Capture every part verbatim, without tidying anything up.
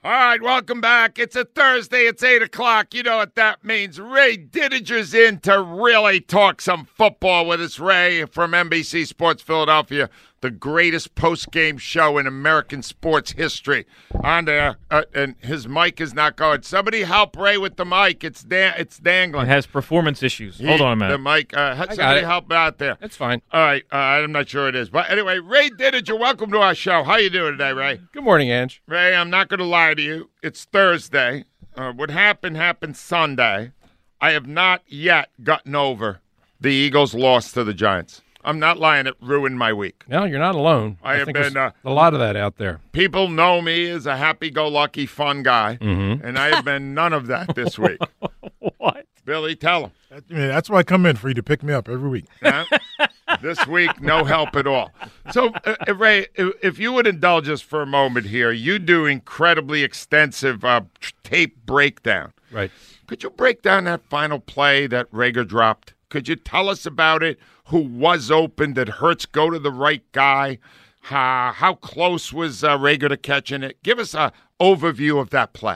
All right, welcome back. It's a Thursday. It's eight o'clock. You know what that means. Ray Didinger's in to really talk some football with us. Ray from N B C Sports Philadelphia, the greatest post-game show in American sports history. On there, uh, and his mic is not going. Somebody help Ray with the mic. It's da- it's dangling. It has performance issues. He, Hold on a minute. The mic, uh, somebody help out there. That's fine. All right, uh, I'm not sure it is. But anyway, Ray Didinger, welcome to our show. How you doing today, Ray? Good morning, Ange. Ray, I'm not going to lie to you. It's Thursday. Uh, what happened happened Sunday. I have not yet gotten over the Eagles' loss to the Giants. I'm not lying. It ruined my week. No, you're not alone. I, I have think been there's uh, a lot of that out there. People know me as a happy-go-lucky, fun guy, mm-hmm. and I have been none of that this week. What? Billy, tell him. I mean, that's why I come in, for you to pick me up every week. Huh? This week, no help at all. So, uh, Ray, if you would indulge us for a moment here, you do incredibly extensive uh, tape breakdown. Right. Could you break down that final play that Rager dropped? Could you tell us about it? Who was open? Did Hurts go to the right guy? Uh, how close was uh, Rager to catching it? Give us an overview of that play.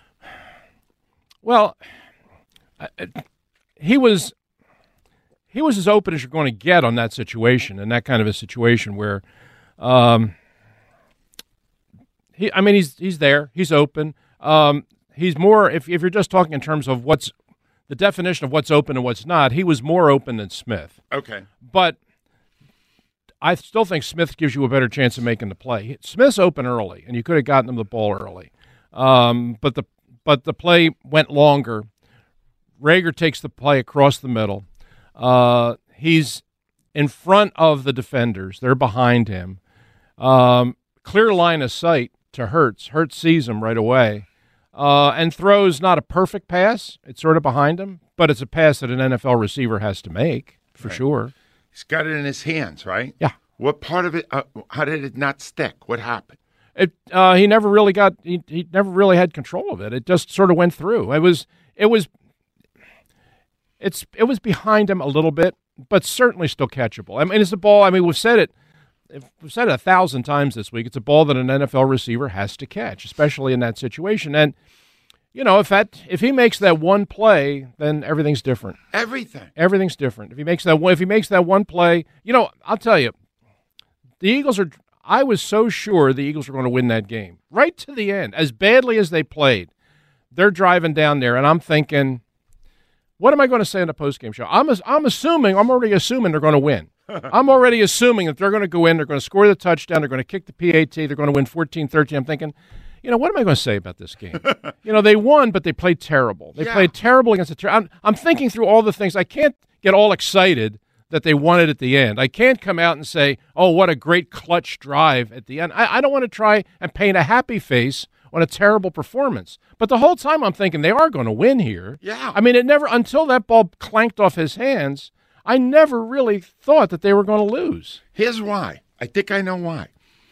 Well, uh, he was he was as open as you're going to get on that situation, and that kind of a situation where, um, he I mean he's he's there, he's open. Um, he's more if if you're just talking in terms of what's the definition of what's open and what's not, he was more open than Smith. Okay. But I still think Smith gives you a better chance of making the play. Smith's open early, and you could have gotten him the ball early. Um, but the but the play went longer. Rager takes the play across the middle. Uh, he's in front of the defenders. They're behind him. Um, clear line of sight to Hurts. Hurts sees him right away. Uh, and throws not a perfect pass. It's sort of behind him, but it's a pass that an N F L receiver has to make, for right. sure. He's got it in his hands, right? Yeah. What part of it, uh, how did it not stick? What happened? It, uh, he never really got, he, he never really had control of it. It just sort of went through. It was, it was, it's, it was behind him a little bit, but certainly still catchable. I mean, it's a ball, I mean, we've said it, we've said it a thousand times this week. It's a ball that an N F L receiver has to catch, especially in that situation. And, you know, if that if he makes that one play, then everything's different. Everything. Everything's different. If he makes that one, if he makes that one play, you know, I'll tell you, the Eagles are. I was so sure the Eagles were going to win that game right to the end, as badly as they played. They're driving down there, and I'm thinking, what am I going to say in the postgame show? I'm I'm assuming I'm already assuming they're going to win. I'm already assuming that they're going to go in, they're going to score the touchdown, they're going to kick the P A T, they're going to win fourteen thirteen. I'm thinking, you know, what am I going to say about this game? You know, they won, but they played terrible. They yeah. played terrible against the ter- I'm, I'm thinking through all the things. I can't get all excited that they won it at the end. I can't come out and say, oh, what a great clutch drive at the end. I, I don't want to try and paint a happy face on a terrible performance. But the whole time I'm thinking they are going to win here. Yeah. I mean, it never, until that ball clanked off his hands, I never really thought that they were going to lose. Here's why. I think I know why.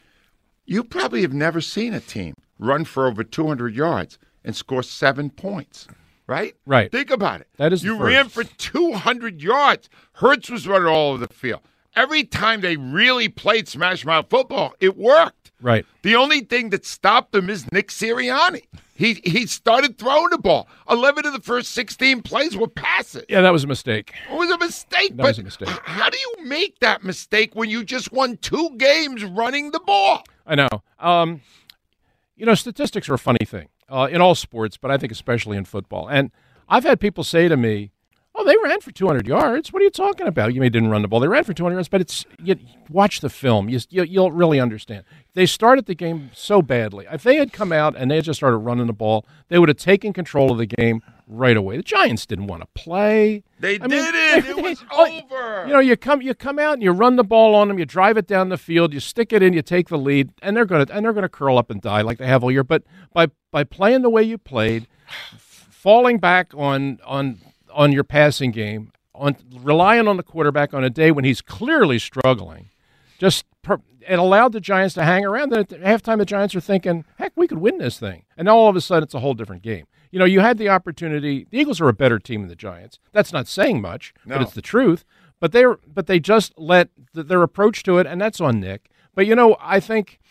You probably have never seen a team run for over two hundred yards and score seven points, right? Right. Think about it. That is You the ran first. for two hundred yards. Hurts was running all over the field. Every time they really played smash mouth football, it worked. Right. The only thing that stopped them is Nick Sirianni. He he started throwing the ball. eleven of the first sixteen plays were passes. Yeah, that was a mistake. It was a mistake. That but was a mistake. h- how do you make that mistake when you just won two games running the ball? I know. Um, you know, statistics are a funny thing uh, in all sports, but I think especially in football. And I've had people say to me, oh, they ran for two hundred yards. What are you talking about? You may didn't run the ball. They ran for two hundred yards, but it's you, watch the film. You, you, you'll really understand. They started the game so badly. If they had come out and they had just started running the ball, they would have taken control of the game right away. The Giants didn't want to play. They I mean, did it. they- It was they- over. You know, you come you come out and you run the ball on them, you drive it down the field, you stick it in, you take the lead, and they're gonna and they're gonna curl up and die like they have all year. But by by playing the way you played, f- falling back on on on your passing game, on relying on the quarterback on a day when he's clearly struggling, just per, it allowed the Giants to hang around. And at halftime, the Giants are thinking, heck, we could win this thing. And now all of a sudden, it's a whole different game. You know, you had the opportunity. The Eagles are a better team than the Giants. That's not saying much, No. but it's the truth. But they but they just let the, their approach to it, and that's on Nick. But, you know, I think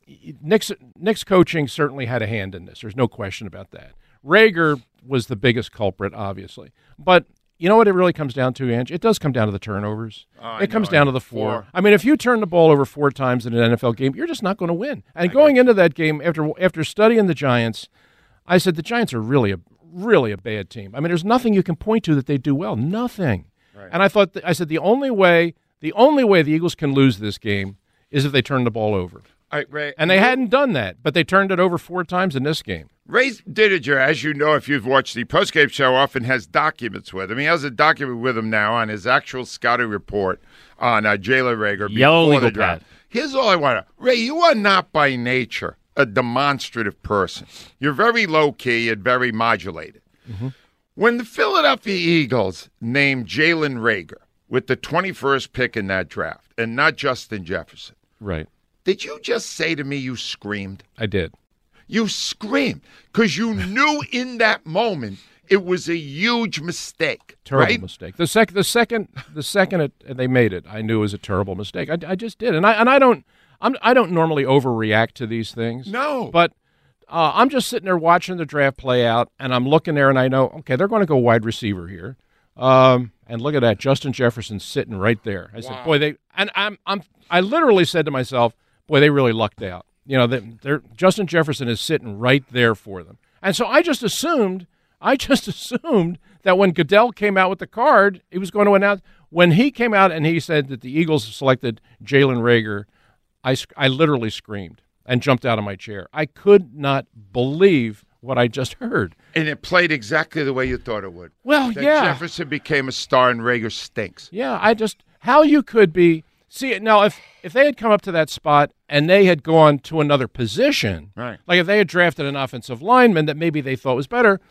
Nick's, Nick's coaching certainly had a hand in this. There's no question about that. Rager was the biggest culprit, obviously. But you know what it really comes down to, Ange? It does come down to the turnovers. Oh, it comes down to the four. four. I mean, if you turn the ball over four times in an N F L game, you're just not going to win. And I going into that game, after after studying the Giants, I said the Giants are really a really a bad team. I mean, there's nothing you can point to that they do well. Nothing. Right. And I thought, th- I said the only way, the only way the Eagles can lose this game is if they turn the ball over. All right, Ray. And they hadn't done that, but they turned it over four times in this game. Ray Didinger, as you know, if you've watched the postgame show, often has documents with him. He has a document with him now on his actual scouting report on uh, Jalen Rager Yellow before legal the draft. pad. Here's all I want to Ray, you are not by nature a demonstrative person. You're very low-key and very modulated. Mm-hmm. When the Philadelphia Eagles named Jalen Rager with the twenty-first pick in that draft and not Justin Jefferson, right? Did you just say to me you screamed? I did. You screamed because you knew in that moment it was a huge mistake. Terrible right? mistake. The sec, the second, the second it, they made it, I knew it was a terrible mistake. I, I just did, and I and I don't, I'm, I don't normally overreact to these things. No, but uh, I'm just sitting there watching the draft play out, and I'm looking there, and I know, okay, they're going to go wide receiver here. Um, and look at that, Justin Jefferson sitting right there. I wow. said, boy, they, and I'm, I'm, I literally said to myself, boy, they really lucked out. You know, they, they're, Justin Jefferson is sitting right there for them. And so I just assumed, I just assumed that when Goodell came out with the card, he was going to announce. When he came out and he said that the Eagles selected Jalen Rager, I, I literally screamed and jumped out of my chair. I could not believe what I just heard. And it played exactly the way you thought it would. Well, that yeah. Jefferson became a star and Rager stinks. Yeah, I just, how you could be. See, now, if, if they had come up to that spot and they had gone to another position, right. like if they had drafted an offensive lineman that maybe they thought was better,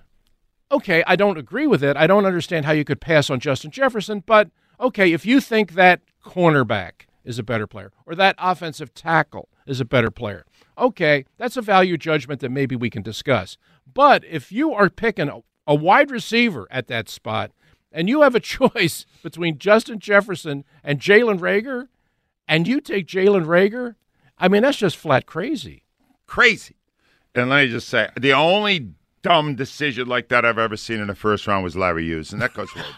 okay, I don't agree with it. I don't understand how you could pass on Justin Jefferson, but okay, if you think that cornerback is a better player or that offensive tackle is a better player, okay, that's a value judgment that maybe we can discuss. But if you are picking a, a wide receiver at that spot, and you have a choice between Justin Jefferson and Jalen Rager, and you take Jalen Rager, I mean, that's just flat crazy. Crazy. And let me just say, the only dumb decision like that I've ever seen in the first round was Larry Hughes, and that goes way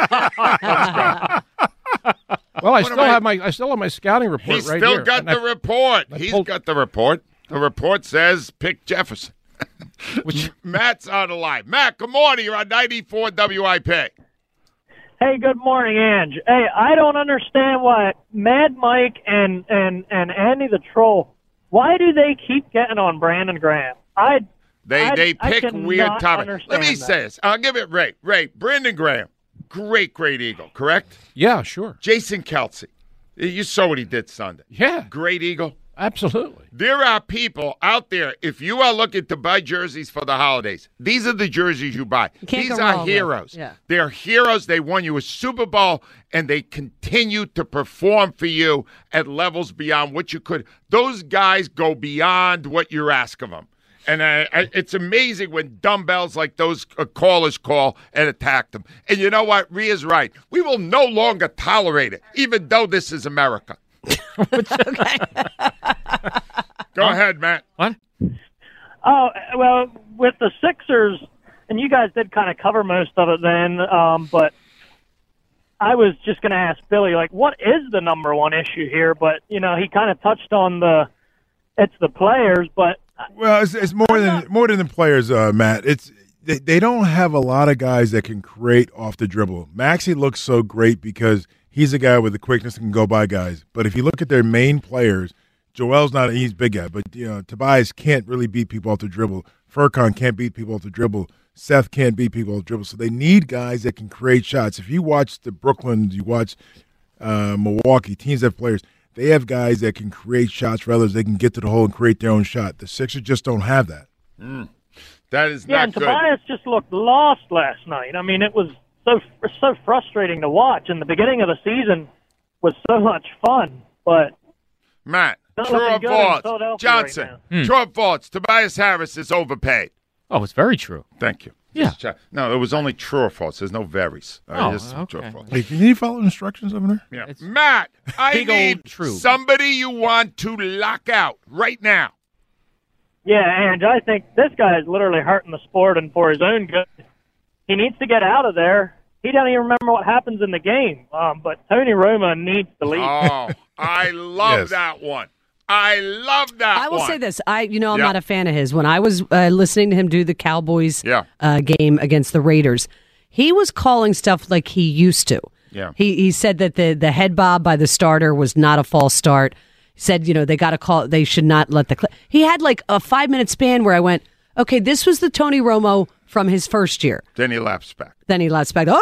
back. Well, I still I, have my I still have my scouting report he's right still here. He's still got the I, report. I he's pulled, got the report. The report says pick Jefferson. Which Matt's on the line. Matt, good morning. You're on ninety-four W I P. Hey, good morning, Ange. Hey, I don't understand why Mad Mike and, and, and Andy the Troll, why do they keep getting on Brandon Graham? I They I, they pick weird topics. Let me that. say this. I'll give it Ray. Ray, Brandon Graham, great, great Eagle, correct? Yeah, sure. Jason Kelce, you saw what he did Sunday. Yeah. Great Eagle. Absolutely. There are people out there, if you are looking to buy jerseys for the holidays, these are the jerseys you buy. You can't these go are wrong heroes. with. Yeah. They're heroes. They won you a Super Bowl, and they continue to perform for you at levels beyond what you could. Those guys go beyond what you ask of them. And uh, it's amazing when dumbbells like those uh, callers call and attack them. And you know what? Rhea's right. We will no longer tolerate it, even though this is America. Okay. Go ahead, Matt. What? Oh, well, with the Sixers, and you guys did kind of cover most of it then, um, but I was just going to ask Billy, like, what is the number one issue here? But, you know, he kind of touched on the, it's the players, but. Well, it's, it's more than not, more than the players, uh, Matt. It's they, they don't have a lot of guys that can create off the dribble. Maxey looks so great because he's a guy with the quickness that can go by guys. But if you look at their main players, Joel's not – he's a big guy. But, you know, Tobias can't really beat people off the dribble. Furkan can't beat people off the dribble. Seth can't beat people off the dribble. So they need guys that can create shots. If you watch the Brooklyn, you watch uh, Milwaukee, teams that have players, they have guys that can create shots for others. They can get to the hole and create their own shot. The Sixers just don't have that. Mm. That is yeah, not and good. Tobias just looked lost last night. I mean, it was so so frustrating to watch. And the beginning of the season was so much fun, but Matt, not true or looking good in false? Philadelphia Johnson, right now. true or false? Tobias Harris is overpaid. Oh, it's very true. Thank you. Yeah. Just check. No, it was only true or false. There's no varies. Uh, Oh, just true or okay. false. Hey, can you follow instructions over there? Yeah. It's Matt, I big old need true. somebody you want to lock out right now. Yeah, and I think this guy is literally hurting the sport and for his own good. He needs to get out of there. He doesn't even remember what happens in the game. Um, but Tony Romo needs to leave. Oh, I love Yes. that one. I love that I will one. say this. I, you know, I'm Yeah. not a fan of his. When I was uh, listening to him do the Cowboys Yeah. uh, game against the Raiders, he was calling stuff like he used to. Yeah. He he said that the the head bob by the starter was not a false start. He said, you know, they got to call. They should not let the. Cl-. He had like a five minute span where I went, okay, this was the Tony Romo from his first year. Then he laughs back. Then he lets back. Oh,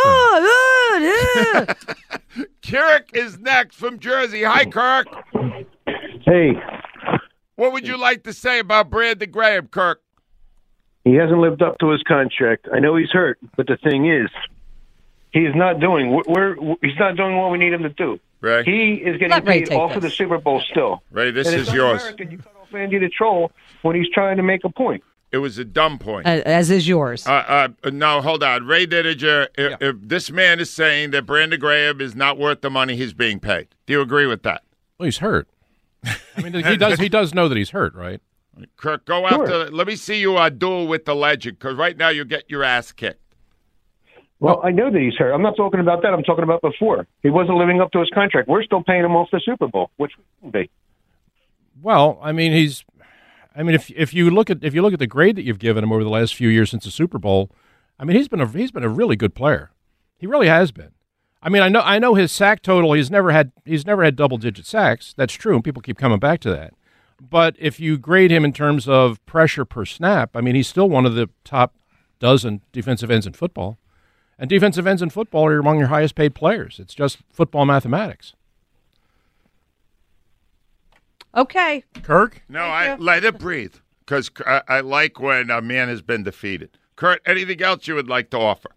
oh yeah. Kirk is next from Jersey. Hi, Kirk. Hey, What would you like to say about Brandon Graham, Kirk? he hasn't lived up to his contract. I know he's hurt, but the thing is, he's not doing. We're, he's not doing what we need him to do. Ray? He is getting Let Ray paid take off of the this. Super Bowl still. Ray, this And is it's yours. un-American. You cut off Andy the Troll when he's trying to make a point. It was a dumb point. Uh, as is yours. Uh, uh, no, hold on. Ray Didinger, if, if this man is saying that Brandon Graham is not worth the money he's being paid, do you agree with that? Well, he's hurt. I mean, he does. He does know that he's hurt, right? Kirk, go Sure. after. Let me see you uh, duel with the legend, because right now you get your ass kicked. Well, I know that he's hurt. I'm not talking about that. I'm talking about before. He wasn't living up to his contract. We're still paying him off the Super Bowl, which wouldn't be. Well, I mean, he's. I mean, if if you look at if you look at the grade that you've given him over the last few years since the Super Bowl, I mean, he's been a he's been a really good player. He really has been. I mean, I know I know his sack total. He's never had he's never had double digit sacks. That's true, and people keep coming back to that. But if you grade him in terms of pressure per snap, I mean, he's still one of the top dozen defensive ends in football. And defensive ends in football are among your highest paid players. It's just football mathematics. Okay. Kirk? No, I let it breathe, because I, I like when a man has been defeated. Kurt, anything else you would like to offer?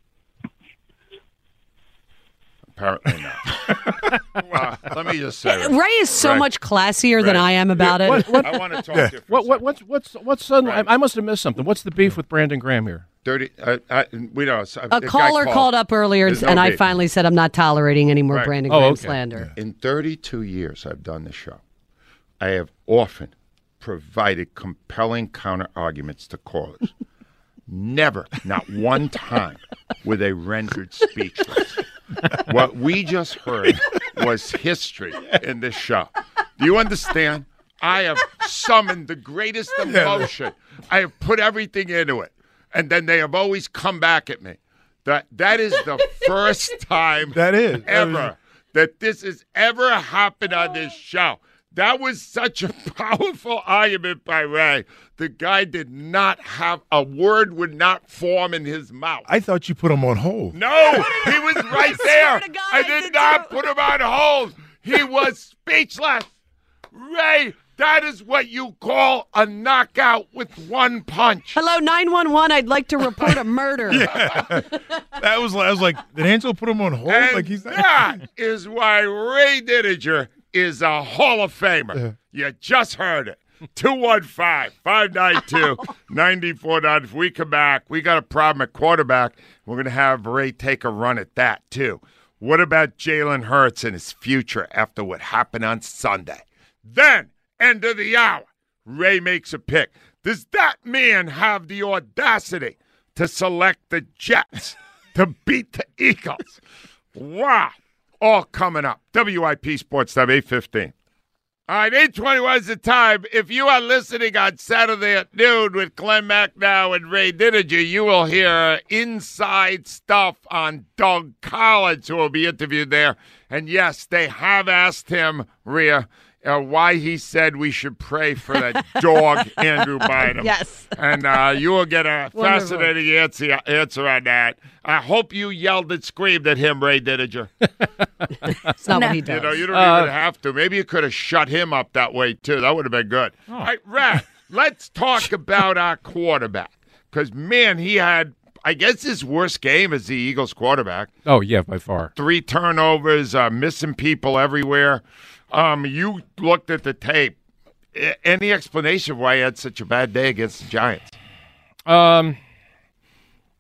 Apparently not. Well, let me just say, Ray is so Ray. much classier than Ray. I am about it. What, what, I want to talk Yeah. to you for what, a what, second. what's what's what's suddenly? Right. I, I must have missed something. What's the beef with Brandon Graham here? Dirty. Uh, I, we know. A the guy caller called up earlier, There's no and I beef. finally said I'm not tolerating any more Right. Brandon Oh, Graham okay. slander. In thirty-two years I've done this show, I have often provided compelling counter arguments to callers. Never, not one time, were they rendered speechless. What we just heard was history in this show. Do you understand? I have summoned the greatest emotion. I have put everything into it. And then they have always come back at me. That That is the first time That is. ever that this has ever happened on this show. That was such a powerful argument by Ray. The guy did not have a word would not form in his mouth. I thought you put him on hold. No, he was right there. to God, I I did did not too. put him on hold. He was speechless. Ray, that is what you call a knockout with one punch. Hello, nine one one. I'd like to report a murder. That was I was like, did Angelo put him on hold? And like he's that is why Ray Didinger is a Hall of Famer. You just heard it. two one five, five nine two, nine four nine. If we come back, we got a problem at quarterback. We're going to have Ray take a run at that, too. What about Jalen Hurts and his future after what happened on Sunday? Then, end of the hour, Ray makes a pick. Does that man have the audacity to select the Jets to beat the Eagles? Wow. All coming up. W I P Sports Time, eight fifteen. All right, eight twenty-one is the time. If you are listening on Saturday at noon with Glenn Macnow and Ray Didinger, you will hear inside stuff on Doug Collins, who will be interviewed there. And yes, they have asked him, Rhea, uh, why he said we should pray for that dog, Andrew Bynum. Yes. And uh, you will get a Wonderful. fascinating answer, answer on that. I hope you yelled and screamed at him, Ray Didinger. That's not what he does. You know, you don't Uh, even have to. Maybe you could have shut him up that way, too. That would have been good. All right, Rat, let's talk about our quarterback. Because, man, he had, I guess, his worst game as the Eagles quarterback. Oh yeah, by far. Three turnovers, uh, missing people everywhere. Um, you looked at the tape. A- Any explanation why he had such a bad day against the Giants? Um,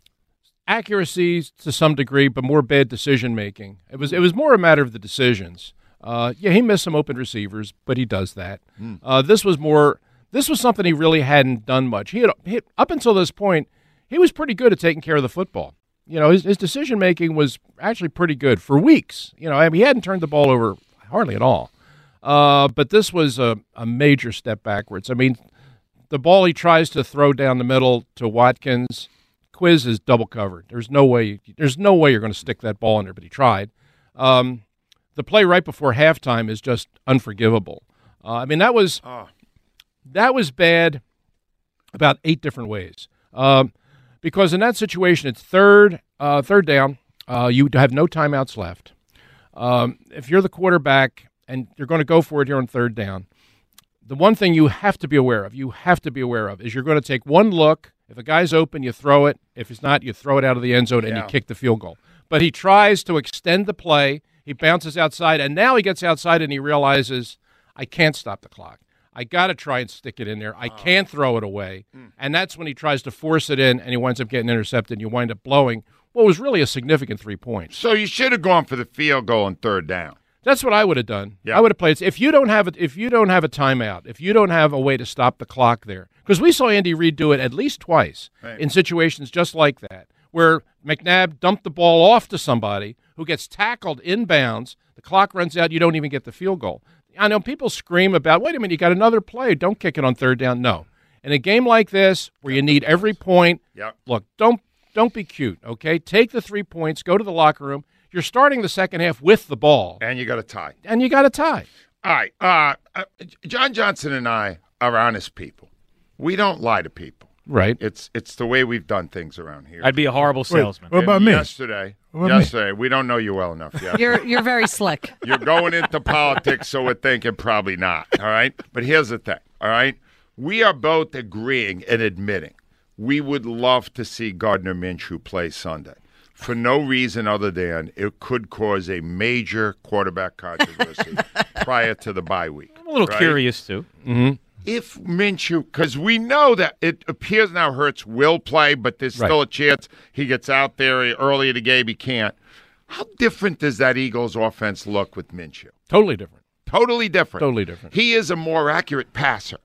accuracy to some degree, but more bad decision making. It was it was more a matter of the decisions. Uh, yeah, he missed some open receivers, but he does that. Mm. Uh, this was more. This was something he really hadn't done much. He had he, up until this point, he was pretty good at taking care of the football. You know, his, his decision making was actually pretty good for weeks. You know, I mean, he hadn't turned the ball over hardly at all. Uh, but this was a, a major step backwards. I mean, the ball he tries to throw down the middle to Watkins, Quiz is double covered. There's no way. There's no way you're going to stick that ball in there. But he tried. Um, the play right before halftime is just unforgivable. Uh, I mean, that was Oh. that was bad about eight different ways. Um, because in that situation, it's third, uh, third down. Uh, you have no timeouts left. Um, if you're the quarterback and you're going to go for it here on third down, the one thing you have to be aware of, you have to be aware of, is you're going to take one look. If a guy's open, you throw it. If it's not, you throw it out of the end zone and Yeah. you kick the field goal. But he tries to extend the play. He bounces outside, and now he gets outside and he realizes, I can't stop the clock. I got to try and stick it in there. I can't throw it away. Mm. And that's when he tries to force it in, and he winds up getting intercepted, and you wind up blowing what was really a significant three points. So you should have gone for the field goal on third down. That's what I would have done. Yeah. I would have played. If you don't have it, if you don't have a timeout, if you don't have a way to stop the clock there, because we saw Andy Reid do it at least twice Right. in situations just like that, where McNabb dumped the ball off to somebody who gets tackled inbounds, the clock runs out, you don't even get the field goal. I know people scream about, wait a minute, you got another play, don't kick it on third down. No. In a game like this, where you need every point, Yep. look, don't don't be cute, okay? Take the three points, go to the locker room. You're starting the second half with the ball, And you got a tie. and you got a tie. All right. Uh, uh, John Johnson and I are honest people. We don't lie to people. Right. It's it's the way we've done things around here. I'd be a horrible salesman. What about me? Yesterday, What about me? yesterday, we don't know you well enough yet. You're you're very slick. You're going into politics, so we're thinking probably not. All right. But here's the thing. All right. We are both agreeing and admitting we would love to see Gardner Minshew play Sunday for no reason other than it could cause a major quarterback controversy prior to the bye week. I'm a little right? curious, too. If Minshew, because we know that it appears now Hurts will play, but there's Right. still a chance he gets out there early in the game, he can't. How different does that Eagles offense look with Minshew? Totally different. Totally different. Totally different. He is a more accurate passer.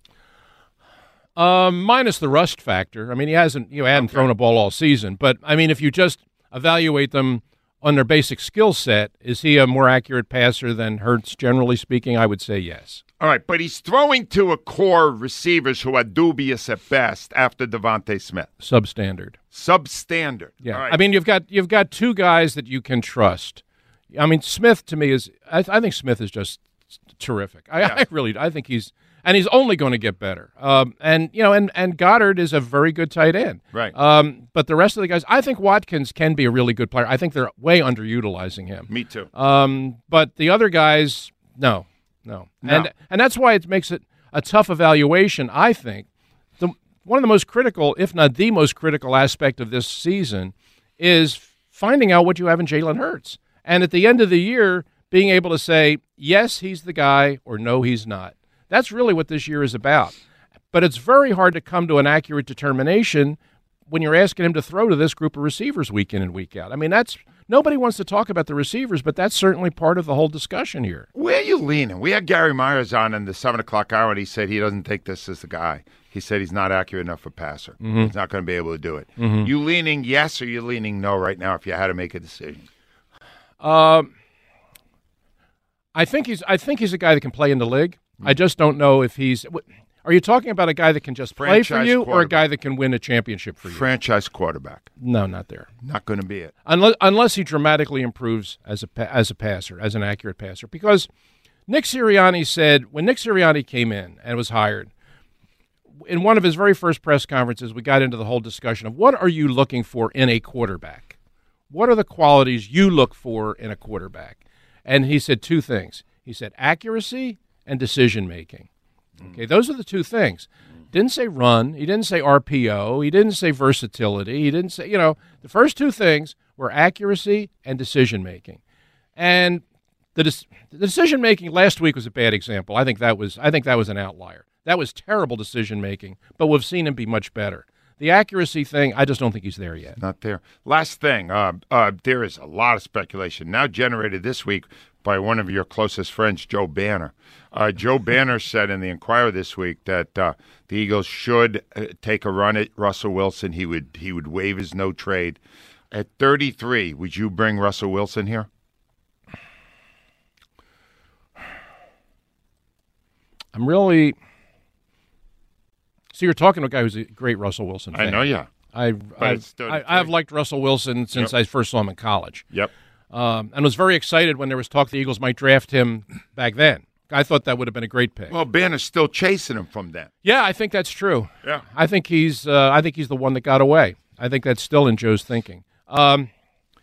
Um, minus the rust factor. I mean, he hasn't you know, hadn't thrown a ball all season. But, I mean, if you just evaluate them on their basic skill set, is he a more accurate passer than Hurts, generally speaking? I would say yes. All right, but he's throwing to a core of receivers who are dubious at best after Devontae Smith. Substandard. Substandard. Yeah. All right. I mean, you've got you've got two guys that you can trust. I mean, Smith to me is I, I think Smith is just terrific. I, Yeah. I really I think he's and he's only going to get better. Um, and you know, and and Goddard is a very good tight end. Right. Um, but the rest of the guys, I think Watkins can be a really good player. I think they're way underutilizing him. Me too. Um, but the other guys, no, no, No. and and that's why it makes it a tough evaluation. I think the one of the most critical, if not the most critical aspect of this season, is finding out what you have in Jalen Hurts, and at the end of the year, being able to say yes, he's the guy, or no, he's not. That's really what this year is about. But it's very hard to come to an accurate determination when you're asking him to throw to this group of receivers week in and week out. I mean, that's nobody wants to talk about the receivers, but that's certainly part of the whole discussion here. Where are you leaning? We had Gary Myers on in the seven o'clock hour, and he said he doesn't think this is the guy. He said he's not accurate enough for passer. Mm-hmm. He's not going to be able to do it. You leaning yes or you leaning no right now if you had to make a decision? Um, I think he's. I think he's a guy that can play in the league. I just don't know if he's. Are you talking about a guy that can just play for Franchise you, or a quarterback. guy that can win a championship for you? Franchise quarterback. No, not there. Not going to be it. Unless unless he dramatically improves as a pa- as a passer, as an accurate passer. Because Nick Sirianni said when Nick Sirianni came in and was hired, in one of his very first press conferences, we got into the whole discussion of what are you looking for in a quarterback? What are the qualities you look for in a quarterback? And he said two things. He said accuracy and decision making. Okay, those are the two things. Didn't say run. He didn't say R P O. He didn't say versatility. He didn't say, you know, the first two things were accuracy and decision making. And the, de- the decision making last week was a bad example. I think that was I think that was an outlier. That was terrible decision making, but we've seen him be much better. The accuracy thing, I just don't think he's there yet. Not there. Last thing, uh, uh, there is a lot of speculation now generated this week by one of your closest friends, Joe Banner. Uh, Joe Banner said in the Inquirer this week that uh, the Eagles should uh, take a run at Russell Wilson. He would he would waive his no trade. At thirty-three, would you bring Russell Wilson here? I'm really. So you're talking to a guy who's a great Russell Wilson fan. I know, yeah. I've, I've, I, I've liked Russell Wilson since Yep. I first saw him in college. Yep. Um, and was very excited when there was talk the Eagles might draft him back then. I thought that would have been a great pick. Well, Banner's still chasing him from that. Yeah, I think that's true. Yeah. I think he's. Uh, I think he's the one that got away. I think that's still in Joe's thinking. Um,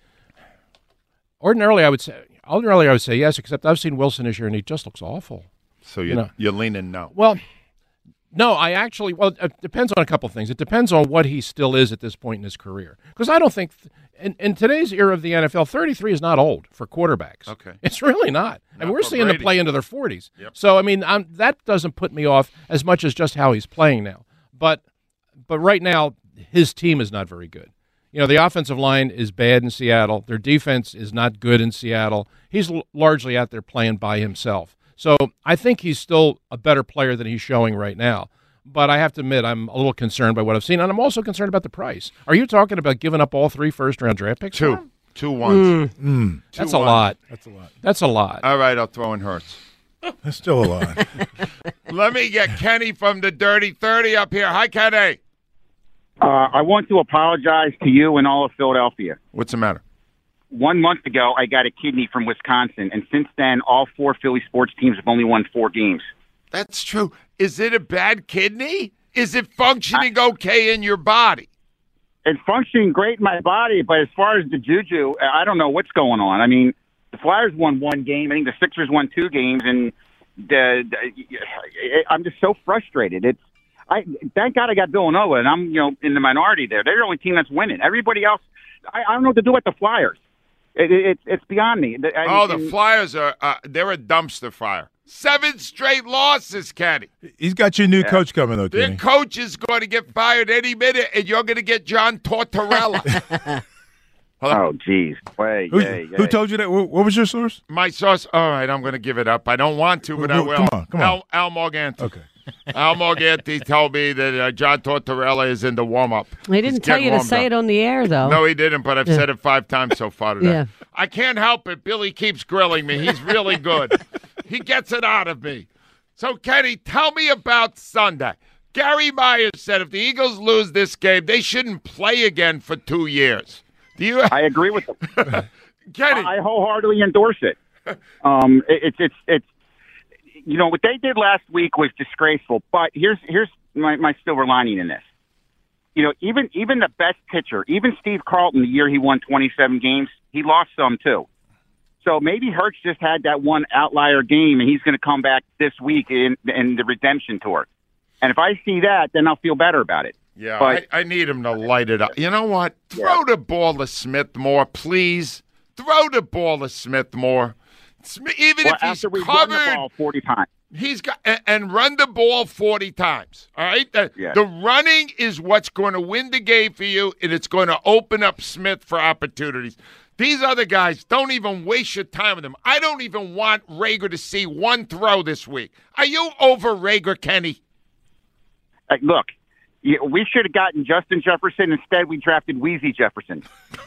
ordinarily, I would say. Ordinarily, I would say yes. Except I've seen Wilson this year, and he just looks awful. So you, You know. you're leaning no. Well, no, I actually. Well, it depends on a couple of things. It depends on what he still is at this point in his career. Because I don't think, in, in today's era of the N F L, thirty-three is not old for quarterbacks. Okay. It's really not. I mean, Not we're for seeing them Brady. play into their forties. Yep. So, I mean, I'm, that doesn't put me off as much as just how he's playing now. But, but right now, his team is not very good. You know, the offensive line is bad in Seattle. Their defense is not good in Seattle. He's l- largely out there playing by himself. So I think he's still a better player than he's showing right now. But I have to admit, I'm a little concerned by what I've seen, and I'm also concerned about the price. Are you talking about giving up all three first-round draft picks? for him? Two. Two ones. Mm, Two That's a ones. lot. that's a lot. That's a lot. All right, I'll throw in Hurts. That's still a lot. Let me get Kenny from the Dirty thirty up here. Hi, Kenny. Uh, I want to apologize to you and all of Philadelphia. What's the matter? One month ago, I got a kidney from Wisconsin, and since then, all four Philly sports teams have only won four games. That's true. Is it a bad kidney? Is it functioning okay in your body? It's functioning great in my body, but as far as the juju, I don't know what's going on. I mean, the Flyers won one game. I think the Sixers won two games, and the, the, I'm just so frustrated. It's I thank God I got Villanova, and I'm you know in the minority there. They're the only team that's winning. Everybody else, I, I don't know what to do with the Flyers. It, it, it's beyond me. I, Oh, the and- Flyers are uh, they're a dumpster fire. Seven straight losses, Kenny. He's got your new coach coming, though, Their Kenny. coach is going to get fired any minute, and you're going to get John Tortorella. Oh, geez. Wait, Who, yay, who yay. told you that? What what was your source? My source. All right, I'm going to give it up. I don't want to, but I Who- will. come on, come on. Al, Al Morganti. Okay. Al Morganti told me that uh, John Tortorella is in the warm-up. He didn't He's tell getting you to warmed say up. it on the air, though. No, he didn't, but I've said it five times so far today. Yeah. I can't help it. Billy keeps grilling me. He's really good. He gets it out of me. So, Kenny, tell me about Sunday. Gary Myers said if the Eagles lose this game, they shouldn't play again for two years. Do you, I agree with them. Kenny? I wholeheartedly endorse it. Um, it, it's it's it's you know what they did last week was disgraceful. But here's here's my, my silver lining in this. You know, even even the best pitcher, even Steve Carlton, the year he won twenty-seven games, he lost some too. So maybe Hurts just had that one outlier game, and he's going to come back this week in in the redemption tour. And if I see that, then I'll feel better about it. Yeah, But- I, I need him to light it up. You know what? Throw the ball to Smith more, please. Throw the ball to Smith more. Sm- Even Well, if he's after we run the covered, ball forty times. he's got and, and run the ball forty times. All right, the, Yeah. the running is what's going to win the game for you, and it's going to open up Smith for opportunities. These other guys, don't even waste your time with them. I don't even want Rager to see one throw this week. Are you over Rager, Kenny? Like, look, you- we should have gotten Justin Jefferson. Instead, we drafted Wheezy Jefferson.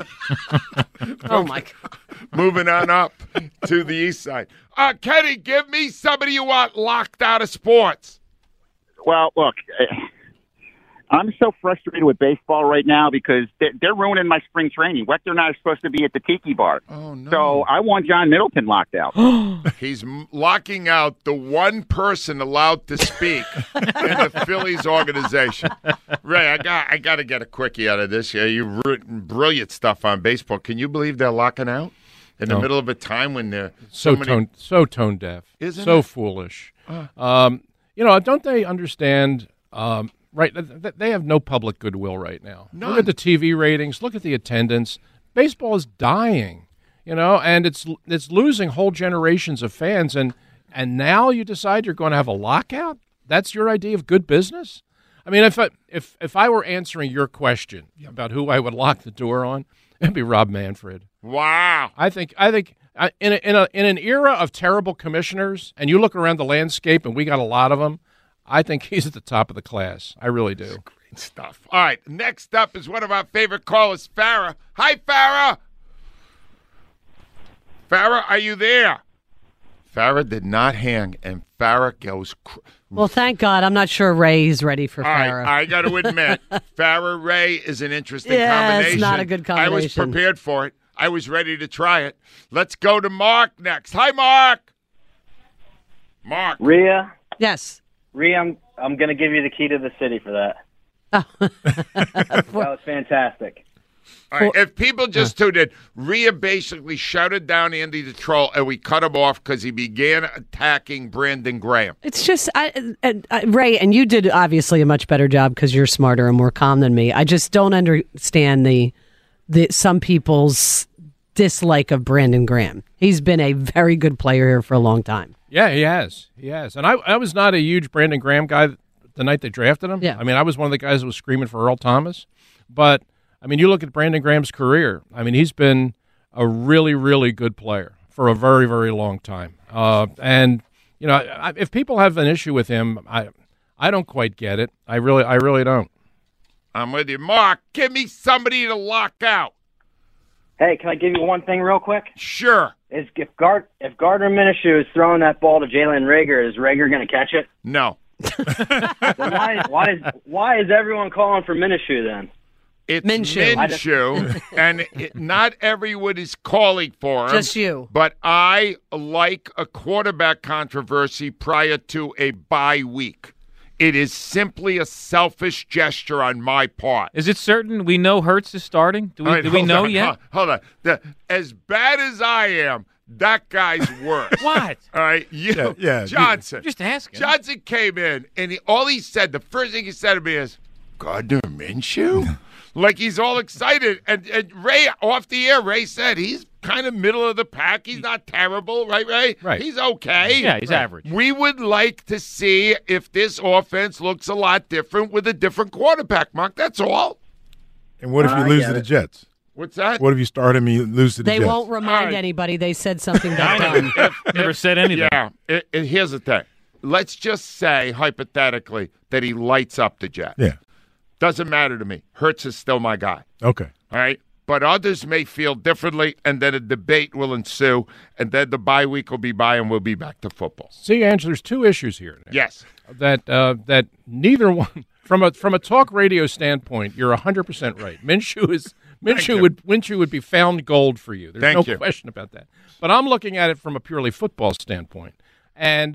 Oh, my God. Moving on up to the east side. Uh, Kenny, give me somebody you want locked out of sports. Well, look, eh, I'm so frustrated with baseball right now because they're, they're ruining my spring training. Wechter and I are supposed to be at the Tiki Bar. Oh, no. So I want John Middleton locked out. He's m- locking out the one person allowed to speak in the Phillies organization. Ray, I got I got to get a quickie out of this. Yeah, you've written brilliant stuff on baseball. Can you believe they're locking out in the No. middle of a time when there so, So many? tone, so tone deaf, Isn't so it? foolish. Um, you know, don't they understand? Um, right, th- th- they have no public goodwill right now. None. Look at the T V ratings. Look at the attendance. Baseball is dying. You know, and it's it's losing whole generations of fans. And and now you decide you're going to have a lockout. That's your idea of good business. I mean, if I, if if I were answering your question about who I would lock the door on, it'd be Rob Manfred. Wow. I think I think I, in a, in a in an era of terrible commissioners, and you look around the landscape, and we got a lot of them. I think he's at the top of the class. I really do. Great stuff. All right, next up is one of our favorite callers, Farrah. Hi, Farrah. Farrah, are you there? Farrah did not hang, and Farrah goes. Cr- Well, thank God. I'm not sure Ray's ready for All Farrah. right, I got to admit, Farrah Ray is an interesting Yeah, it's combination. not a good I was combination. prepared for it. I was ready to try it. Let's go to Mark next. Hi, Mark. Mark. Rhea, Yes. Rhea, I'm I'm gonna give you the key to the city for that. That was fantastic. All right, if people just tuned in, Rhea basically shouted down Andy the Troll, and we cut him off because he began attacking Brandon Graham. It's just, I, I, I, Ray, and you did obviously a much better job because you're smarter and more calm than me. I just don't understand the, the some people's dislike of Brandon Graham. He's been a very good player here for a long time. Yeah, he has. He has. And I, I was not a huge Brandon Graham guy the night they drafted him. Yeah. I mean, I was one of the guys that was screaming for Earl Thomas. But, I mean, you look at Brandon Graham's career. I mean, he's been a really, really good player for a very, very long time. Uh, and, you know, I, if people have an issue with him, I I don't quite get it. I really, I really don't. I'm with you. Mark, give me somebody to lock out. Hey, can I give you one thing real quick? Sure. Is if Gard if Gardner Minshew is throwing that ball to Jalen Reagor, is Reagor going to catch it? No. Then why why is why is everyone calling for Minshew then? It's Minshew. Minshew, and it, not everyone is calling for him. Just you. But I like a quarterback controversy prior to a bye week. It is simply a selfish gesture on my part. Is it certain we know Hurts is starting? Do we, All right, do we hold know on, yet? Hold, hold on. The, as bad as I am, that guy's worse. What? All right, you, Yeah, yeah, Johnson. I'm just asking. Johnson came in, and he, all he said, the first thing he said to me is, Gardner Minshew? Like he's all excited. And, and Ray, off the air, Ray said he's kind of middle of the pack. He's not terrible, right, Ray? Right. He's okay. Yeah, he's average. We would like to see if this offense looks a lot different with a different quarterback, Mark. That's all. And what if you I lose get to the it. Jets? What's that? What if you start him and you lose to the They Jets? won't remind All right. anybody they said something I that never, dumb. never said anything. Yeah. It, it, here's the thing. Let's just say, hypothetically, that he lights up the Jets. Yeah. Doesn't matter to me. Hurts is still my guy. Okay. All right. But others may feel differently, and then a debate will ensue, and then the bye week will be by, and we'll be back to football. See, Angela, there's two issues here. Nick. Yes. that uh, that neither one from a from a talk radio standpoint, you're one hundred percent right. Minshew is Minshew you. would Minshew would be found gold for you. There's Thank no you. question about that. But I'm looking at it from a purely football standpoint. And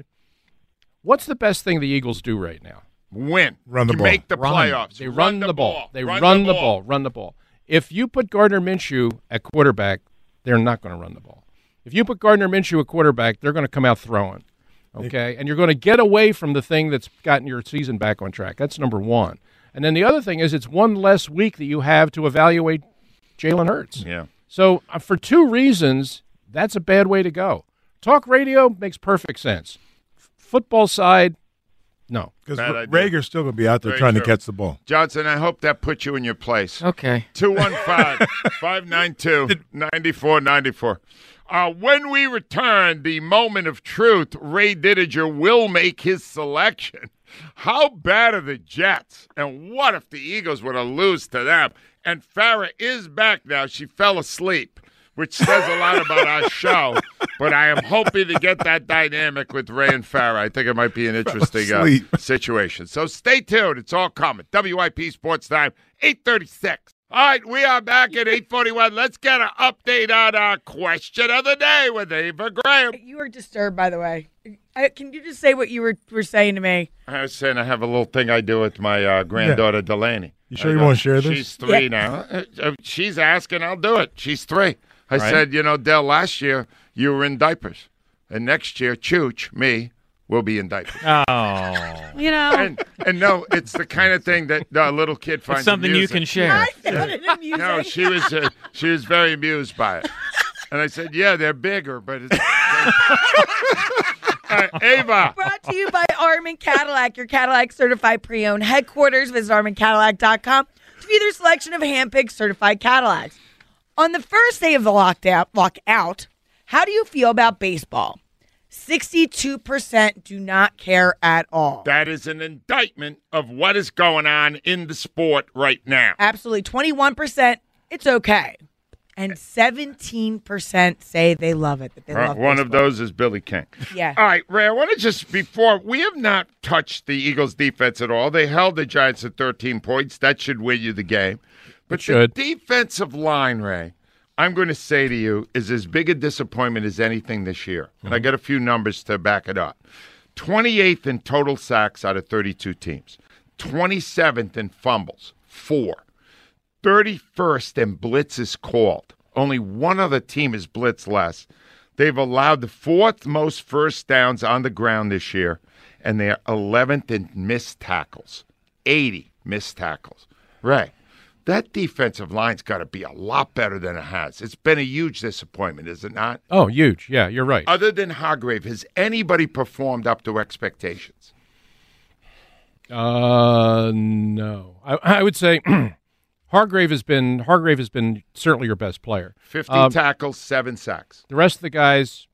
what's the best thing the Eagles do right now? Win. Run the You ball. Make the Run. playoffs. They run, the ball. They run, the ball. Run the ball. If you put Gardner Minshew at quarterback, they're not going to run the ball. If you put Gardner Minshew at quarterback, they're going to come out throwing. Okay? And you're going to get away from the thing that's gotten your season back on track. That's number one. And then the other thing is it's one less week that you have to evaluate Jalen Hurts. Yeah. So uh, for two reasons, that's a bad way to go. Talk radio makes perfect sense. F- football side, no. Because Bad idea. Rager's still going to be out there Very trying true. to catch the ball. Johnson, I hope that puts you in your place. Okay. two one five, five nine two, nine four nine four. Uh, when we return, the moment of truth, Ray Didinger will make his selection. How bad are the Jets? And what if the Eagles were to lose to them? And Farrah is back now. She fell asleep, which says a lot about our show. But I am hoping to get that dynamic with Ray and Farrah. I think it might be an interesting uh, asleep. situation. So stay tuned. It's all coming. W I P Sports Time, eight thirty-six. All right, we are back at eight forty-one. Let's get an update on our question of the day with Ava Graham. You were disturbed, by the way. I, can you just say what you were, were saying to me? I was saying I have a little thing I do with my uh, granddaughter, Delaney. You sure I you go, wanna share this? She's three Yeah. now. Uh, uh, She's asking, I'll do it. She's three. I Right. said, you know, Del, last year you were in diapers. And next year, Chooch, me, will be in diapers. Oh. You know, and, and no, it's the kind of thing that a little kid finds It's something you amusing. can share. I found it amusing. No, she was uh, she was very amused by it. And I said, yeah, they're bigger, but it's... Uh, Ava. Brought to you by Armin Cadillac, your Cadillac certified pre-owned headquarters. Visit armin cadillac dot com to view their selection of hand-picked certified Cadillacs. On the first day of the lockdown, lockout, how do you feel about baseball? sixty-two percent do not care at all. That is an indictment of what is going on in the sport right now. Absolutely. twenty-one percent, it's okay. And seventeen percent say they love it. That they Uh, love one baseball. of those is Billy King. Yeah. All right, Ray, I want to just, before, we have not touched the Eagles' defense at all. They held the Giants at thirteen points. That should win you the game. But It should. the defensive line, Ray, I'm going to say to you, is as big a disappointment as anything this year. And I got a few numbers to back it up. twenty-eighth in total sacks out of thirty-two teams. twenty-seventh in fumbles, four. thirty-first in blitzes called. Only one other team has blitzed less. They've allowed the fourth most first downs on the ground this year, and they're eleventh in missed tackles. eighty missed tackles. Ray, that defensive line's got to be a lot better than it has. It's been a huge disappointment, is it not? Oh, huge. Yeah, you're right. Other than Hargrave, has anybody performed up to expectations? Uh, no. I, I would say Hargrave has been Hargrave has been certainly your best player. fifty Um, tackles, seven sacks. The rest of the guys,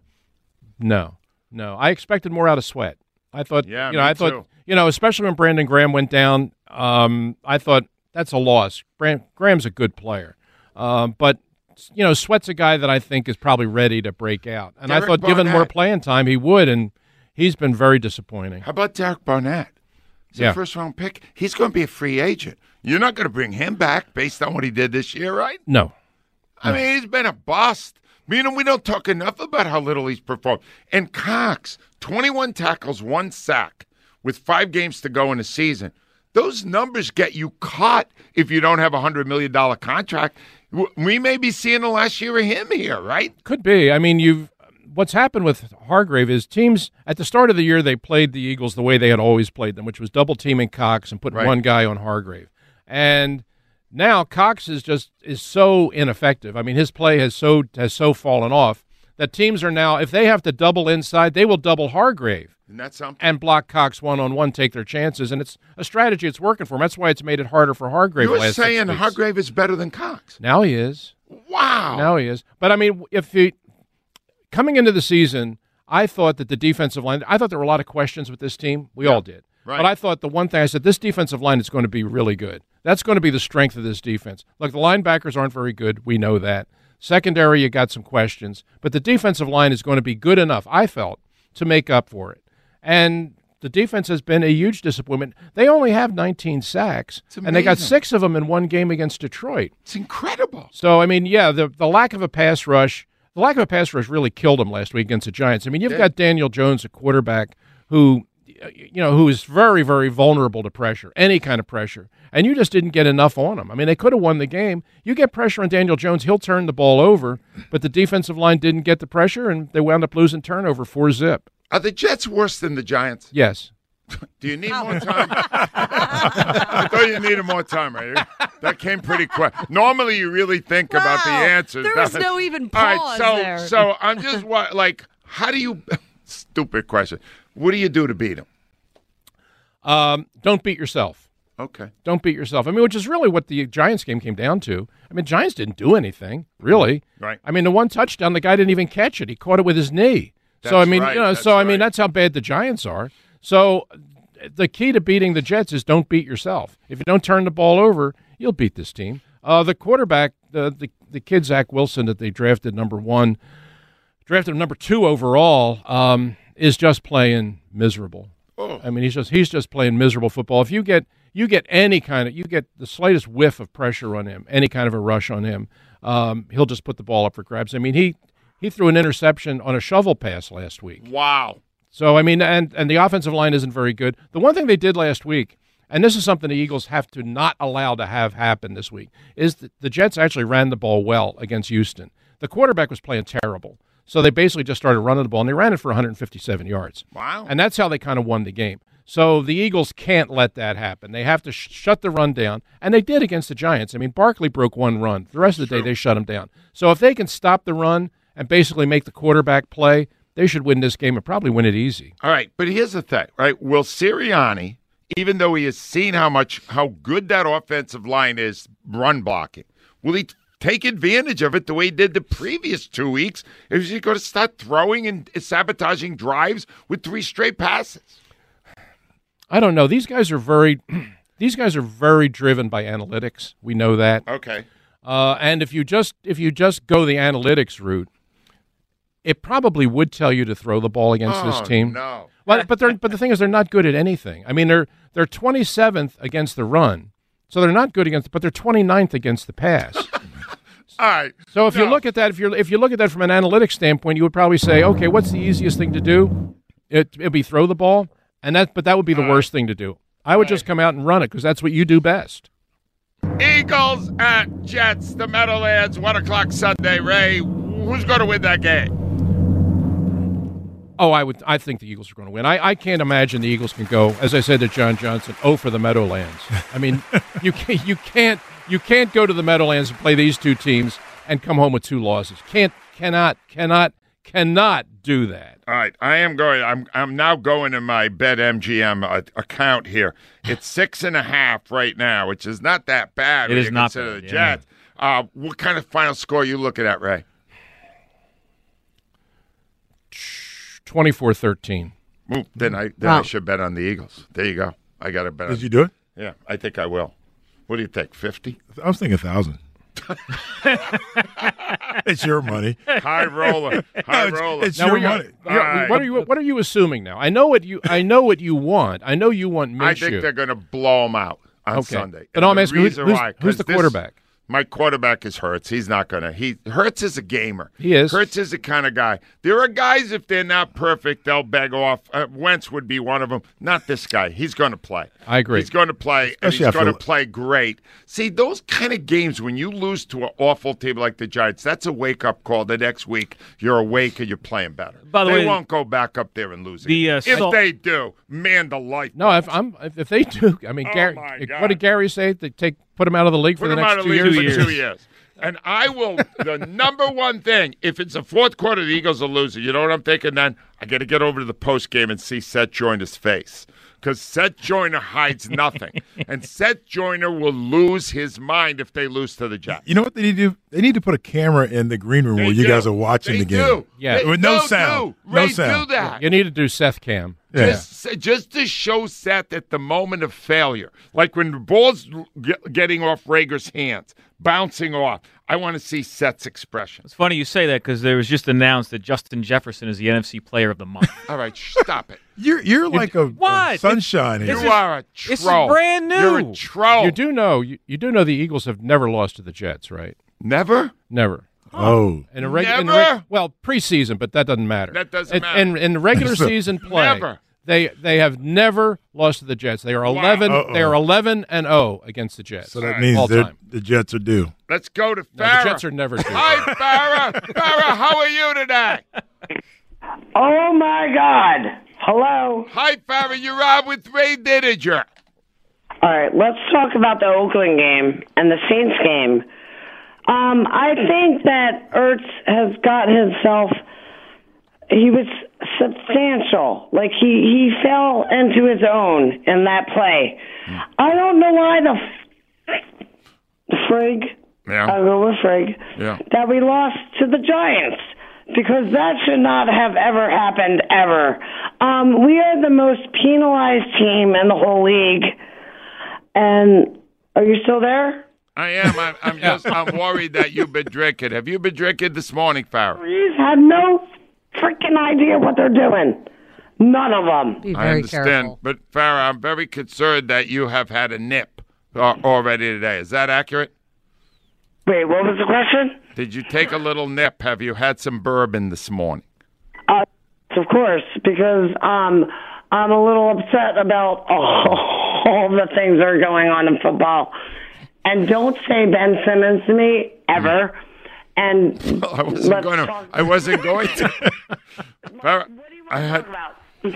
no, no. I expected more out of Sweat. I thought, Yeah, you know, me I thought, too. you know, especially when Brandon Graham went down. Um, I thought that's a loss. Brand, Graham's a good player, um, but you know, Sweat's a guy that I think is probably ready to break out. And Derek I thought, given more Barnett. playing time, he would, and he's been very disappointing. How about Derek Barnett? He's Yeah. a first-round pick. He's going to be a free agent. You're not going to bring him back based on what he did this year, right? No, I mean, he's been a bust. You know, we don't talk enough about how little he's performed. And Cox, twenty-one tackles, one sack, with five games to go in the season. Those numbers get you caught if you don't have a one hundred million dollars contract. W- We may be seeing the last year of him here, right? could be. I mean, you've what's happened with Hargrave is teams at the start of the year they played the Eagles the way they had always played them, which was double teaming Cox and putting Right. one guy on Hargrave. And now Cox is just is so ineffective. I mean, his play has so has so fallen off that teams are now, if they have to double inside, they will double Hargrave Isn't that something? and block Cox one on one, take their chances, and it's a strategy. It's working for him. That's why it's made it harder for Hargrave. You're the last six saying weeks. Hargrave is better than Cox. Now he is. Wow. Now he is. But I mean, if he coming into the season, I thought that the defensive line. I thought there were a lot of questions with this team. We all did. Right. But I thought the one thing I said, this defensive line is going to be really good. That's going to be the strength of this defense. Look, the linebackers aren't very good. We know that. Secondary, you got some questions. But the defensive line is going to be good enough, I felt, to make up for it. And the defense has been a huge disappointment. They only have nineteen sacks, It's and they got amazing. six of them in one game against Detroit. It's incredible. So, I mean, yeah, the, the lack of a pass rush, the lack of a pass rush really killed them last week against the Giants. I mean, you've Yeah. got Daniel Jones, a quarterback who, you know, who is very, very vulnerable to pressure, any kind of pressure, and you just didn't get enough on him. I mean, they could have won the game. You get pressure on Daniel Jones, he'll turn the ball over, but the defensive line didn't get the pressure, and they wound up losing turnover four zip. Are the Jets worse than the Giants? Yes. Do you need more time? I thought you needed more time, right? That came pretty quick. Normally, you really think about the Wow. answers. There was no even All right, pause so there. so I'm just what like, how do you? Stupid question. What do you do to beat them? Um, don't beat yourself. Okay. Don't beat yourself. I mean, which is really what the Giants game came down to. I mean, Giants didn't do anything, really. Right. I mean, the one touchdown, the guy didn't even catch it. He caught it with his knee. so, I That's mean, right, you know, that's so, I mean, right. that's how bad the Giants are. So, the key to beating the Jets is don't beat yourself. If you don't turn the ball over, you'll beat this team. Uh, the quarterback, the, the the kid Zach Wilson that they drafted number one, drafted him number two overall, um, is just playing miserable. Oh. I mean, he's just he's just playing miserable football. If you get you get any kind of you get the slightest whiff of pressure on him, any kind of a rush on him, um, he'll just put the ball up for grabs. I mean, he he threw an interception on a shovel pass last week. Wow. So I mean, and and the offensive line isn't very good. The one thing they did last week, and this is something the Eagles have to not allow to have happen this week, is that the Jets actually ran the ball well against Houston. The quarterback was playing terrible. So they basically just started running the ball, and they ran it for one hundred fifty-seven yards. Wow. And that's how they kind of won the game. So the Eagles can't let that happen. They have to sh- shut the run down, and they did against the Giants. I mean, Barkley broke one run. The rest of the day, they shut him down. So if they can stop the run and basically make the quarterback play, they should win this game and probably win it easy. All right, but here's the thing, right? Will Sirianni, even though he has seen how much how good that offensive line is run blocking, will he take advantage of it the way he did the previous two weeks? Is he going to start throwing and sabotaging drives with three straight passes? I don't know. These guys are very, these guys are very driven by analytics. We know that. Okay. Uh, and if you just if you just go the analytics route, it probably would tell you to throw the ball against oh, this team. No. Well, but they're but the thing is they're not good at anything. I mean, they're they're twenty-seventh against the run, so they're not good against. But they're twenty-ninth against the pass. All right. So if no. you look at that, if you if you look at that from an analytics standpoint, you would probably say, okay, what's the easiest thing to do? It it'd be throw the ball, and that but that would be the All worst right. thing to do. I would right. just come out and run it because that's what you do best. Eagles at Jets, the Meadowlands, one o'clock Sunday. Ray, who's going to win that game? Oh, I would. I think the Eagles are going to win. I, I can't imagine the Eagles can go, as I said to John Johnson, oh for the Meadowlands. I mean, you can't, you can't, you can't go to the Meadowlands and play these two teams and come home with two losses. Can't, cannot, cannot, cannot do that. All right, I am going. I'm, I'm now going to my BetMGM account here. It's six and a half right now, which is not that bad. It when is you not consider bad, the yeah. Jets. Uh, what kind of final score are you looking at, Ray? twenty-four thirteen. Well, then I then Wow. I should bet on the Eagles. There you go. I got to bet. Did on, you do it? Yeah, I think I will. What do you think? Fifty? I was thinking a thousand. It's your money. High roller. High No, it's- roller. it's Now, your we- money. All right. What are you? What are you assuming now? I know what you. I know what you want. I know you want Minshew. I think they're going to blow them out on Okay. Sunday. But And I'm the asking, who's, reason who's, why, who's 'cause the this- quarterback? My quarterback is Hurts. He's not going to. He Hurts is a gamer. He is. Hurts is the kind of guy. There are guys, if they're not perfect, they'll beg off. Uh, Wentz would be one of them. Not this guy. He's going to play. I agree. He's going to play, and Especially he's after going to the- play great. See, those kind of games, when you lose to an awful team like the Giants, that's a wake-up call. The next week, you're awake and you're playing better. By the they way, won't go back up there and lose the, again. uh, if Salt- they do, man, the life. No, if I'm if, if they do, I mean, Oh, Gary. my What God. did Gary say? They take put him out of the league Put for the them next out of two the years. league for two years. And I will, the number one thing, if it's the fourth quarter, the Eagles are losing, you know what I'm thinking then? I got to get over to the post game and see Seth Joyner's face. Because Seth Joyner hides nothing. And Seth Joyner will lose his mind if they lose to the Jets. You know what they need to do? They need to put a camera in the green room They where you do. guys are watching They the game. do. Yeah. They- With no no sound. Do. No Ray, sound. do that. You need to do Seth Cam. Yeah. Just, just to show Seth at the moment of failure, like when the ball's get- getting off Rager's hands, bouncing off. I want to see Seth's expression. It's funny you say that because there was just announced that Justin Jefferson is the N F C Player of the Month. All right, stop it. You're you're like a, What? a sunshine You here. This is- are a troll. this is brand new. You're a troll. You do know you, you do know the Eagles have never lost to the Jets, right? Never? Never. Oh, In a reg- in a Never? reg- well, preseason, but that doesn't matter. That doesn't In- matter. In, in regular season play, Never. they they have never lost to the Jets. They are eleven. Uh-oh. They are eleven and zero against the Jets. so that All means all they're- time. the Jets are due. Let's go to No, Farrah. the Jets are never due. Hi, Farrah. Farrah, how are you today? Oh my God! Hello. Hi, Farrah. You're on with Ray Didinger. All right, let's talk about the Oakland game and the Saints game. Um, I think that Ertz has got himself. He was substantial. Like he he fell into his own in that play. I don't know why the f- the frig. Yeah. I'll go with frig. Yeah. That we lost to the Giants. Because that should not have ever happened, ever. Um, we are the most penalized team in the whole league. And are you still there? I am. I'm, I'm just. I'm worried that you've been drinking. Have you been drinking this morning, Farrah? Reeves had no freaking idea what they're doing. None of them. Be I very understand, careful. but Farrah, I'm very concerned that you have had a nip uh, already today. Is that accurate? Wait, what was the question? Did you take a little nip? Have you had some bourbon this morning? Uh, of course, because um, I'm a little upset about all, all the things that are going on in football. And don't say Ben Simmons to me ever. And I wasn't let's going to. talk- I wasn't going to. Farrah, What do you I want to had. talk about?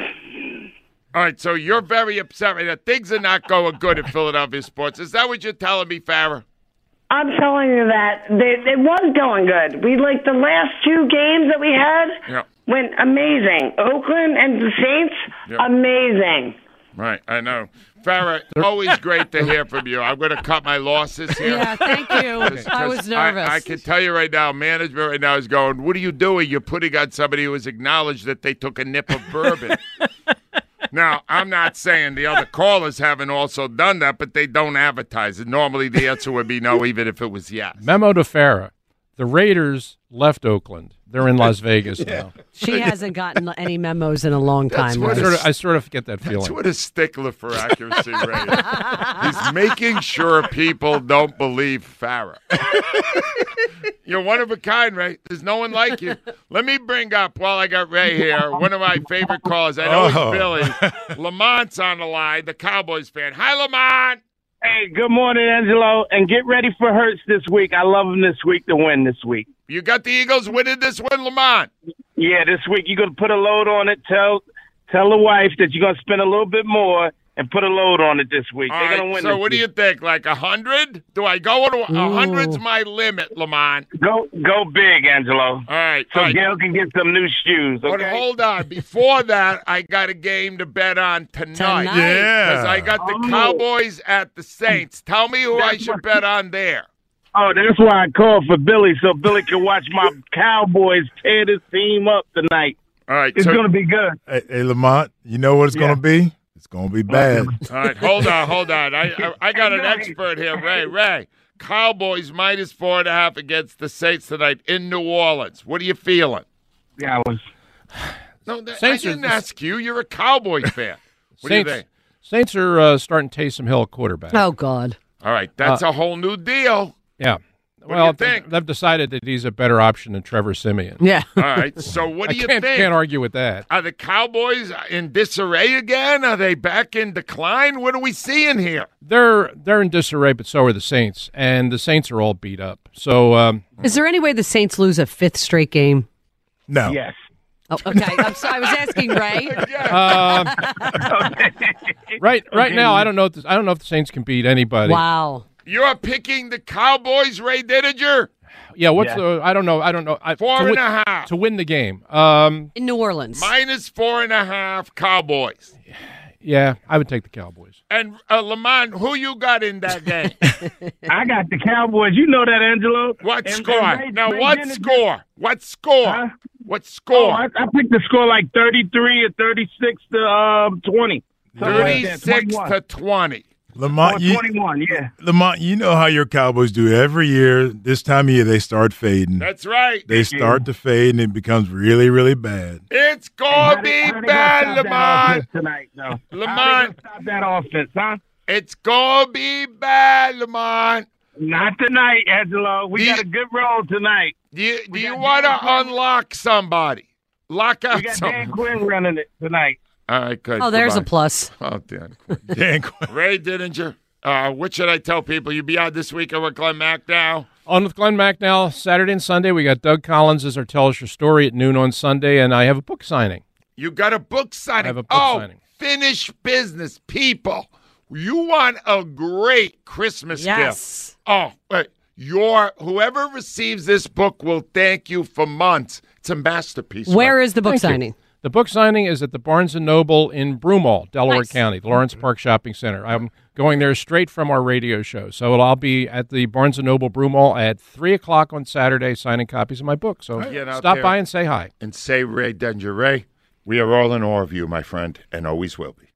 All right, so you're very upset right now. Things are not going good in Philadelphia sports. Is that what you're telling me, Farrah? I'm telling you that they, it was going good. We like the last two games that we had. Yeah. went amazing. Oakland and the Saints, Yep. amazing. Right, I know. Farrah, always great to hear from you. I'm going to cut my losses here. Yeah, thank you. I was nervous. I, I can tell you right now, management right now is going, what are you doing? You're putting on somebody who has acknowledged that they took a nip of bourbon. Now, I'm not saying the other callers haven't also done that, but they don't advertise it. Normally, the answer would be no, even if it was yes. Memo to Farrah. The Raiders left Oakland. They're in Las Vegas Yeah. now. She hasn't gotten any memos in a long That's time. what I Rose. sort, of, I sort of get that That's feeling. what a stickler for accuracy Ray is. He's making sure people don't believe Farrah. You're one of a kind, Ray. There's no one like you. Let me bring up, while I got Ray here, one of my favorite callers. I know Oh. it's Billy. Lamont's on the line, the Cowboys fan. Hi, Lamont. Hey, good morning, Angelo, and get ready for Hurts this week. I love him this week to win this week. You got the Eagles winning this one, Lamont. Yeah, this week you're gonna put a load on it. Tell tell the wife that you're gonna spend a little bit more and put a load on it this week. All They're right, gonna win. so this what do week. you think? Like a hundred? Do I go to a hundred's my limit, Lamont? Go go big, Angelo. All right. So all right. Gail can get some new shoes. Okay. But hold on. Before that, I got a game to bet on tonight. Tonight? Yeah. Because I got the Oh. Cowboys at the Saints. Tell me who I That's should what- bet on there. Oh, that's why I called for Billy, so Billy can watch my Cowboys tear this team up tonight. All right. It's So, gonna be good. Hey, hey, Lamont, you know what it's Yeah. going to be? It's going to be bad. all right. Hold on. Hold on. I I, I got an Hey, expert here, Ray. Ray. Cowboys minus four and a half against the Saints tonight in New Orleans. What are you feeling? Yeah, I was. No, th- I Saints are- didn't ask you. You're a Cowboys fan. What Saints, do you think? Saints are uh, starting Taysom Hill at quarterback. Oh, God. All right. That's Uh, a whole new deal. Yeah. do well, you think? they've decided that he's a better option than Trevor Siemian. Yeah. All right. So what I do you can't, think? can't argue with that. Are the Cowboys in disarray again? Are they back in decline? What are we seeing here? They're they're in disarray, but so are the Saints, and the Saints are all beat up. So um, Is there any way the Saints lose a fifth straight game? No. Yes. Oh, okay. I'm sorry. I was asking Ray. uh, right right now, I don't know. If the, I don't know if the Saints can beat anybody. Wow. You're picking the Cowboys, Ray Didinger? Yeah, what's Yeah. the? I don't know. I don't know. I, Four to and win, a half. to win the game. Um, In New Orleans. Minus four and a half Cowboys. yeah, I would take the Cowboys. And uh, Lamont, who you got in that game? I got the Cowboys. You know that, Angelo. What And- score? and Ray- now, Ray what Dennis- score? What score? Huh? What Oh, score? I, I picked the score like thirty-three or thirty-six to um, twenty. Something like that, thirty-six twenty-one. to twenty. Lamont, Or you, twenty-one, yeah. Lamont, you know how your Cowboys do every year. This time of year, they start fading. That's right. They start to fade, and it becomes really, really bad. It's How gonna they- be how they gonna bad, stop that Lamont. offense tonight, though? How they Lamont. gonna stop that offense, huh? It's gonna be bad, Lamont. Not tonight, Angelo. We Do got you- a good roll tonight. Do you, do We you got want to Dan Quinn. unlock somebody? Lock We out got Dan somebody. Quinn running it tonight. All right, good. Oh, there's a Goodbye. plus. Oh, Dan. Dan Quinn. Ray Didinger. Uh, what should I tell people? You be out this weekend with Glenn Mack now? On with Glenn McNeil, Saturday and Sunday. We got Doug Collins as our Tell Us Your Story at noon on Sunday, and I have a book signing. You got a book signing. I have a book oh, signing. Finish business, people. You want a great Christmas Yes. gift. Oh, wait. Your whoever receives this book will thank you for months. It's a masterpiece. Where Ray. is the book Thank you. signing? The book signing is at the Barnes and Noble in Broomall, Delaware Nice. County, the Lawrence Park Shopping Center. I'm going there straight from our radio show. So I'll be at the Barnes and Noble Broomall at three o'clock on Saturday signing copies of my book. So Get out stop there. by and say hi. And say Ray Didinger. Ray, we are all in awe of you, my friend, and always will be.